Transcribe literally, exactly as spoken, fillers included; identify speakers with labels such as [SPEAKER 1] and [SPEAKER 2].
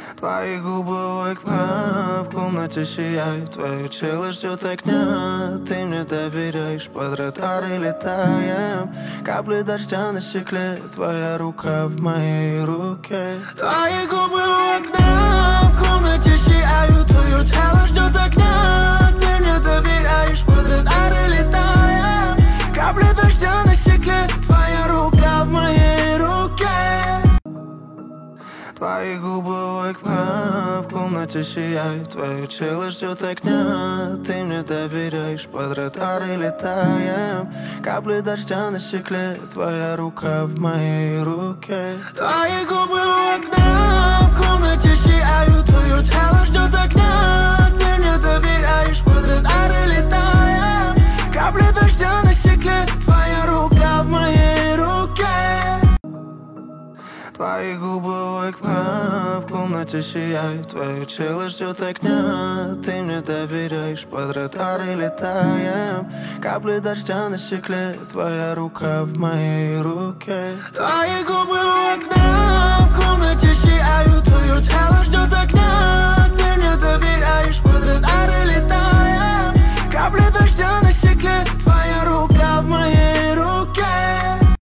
[SPEAKER 1] Твои губы у окна, в комнате сияют. Твое тело ждет огня, ты мне доверяешь. Под радары летаем, капли дождя на стекле. Твоя рука в моей руке. Твои губы у окна, в комнате сияют. Твое тело ждет огня, ты мне доверяешь. Под радары летаем, капли дождя на стекле. Твоя рука в моей руке. Твои губы у окна, в комнате сияют. Твое тело ждет огня, ты мне доверяешь. Под радары летаем, капли дождя на стекле. Твоя рука в моей руке. Твои губы у окна, в комнате сияют. Твое тело ждет огня, ты мне доверяешь. Под радары летаем, капли дождя на стекле. Твоя рука в моей руке. Твои губы у окна, в комнате сияют. Твое тело ждет огня, ты мне доверяешь. Под радары летаем, капли дождя на стекле. Твоя рука в моей руке. Твои губы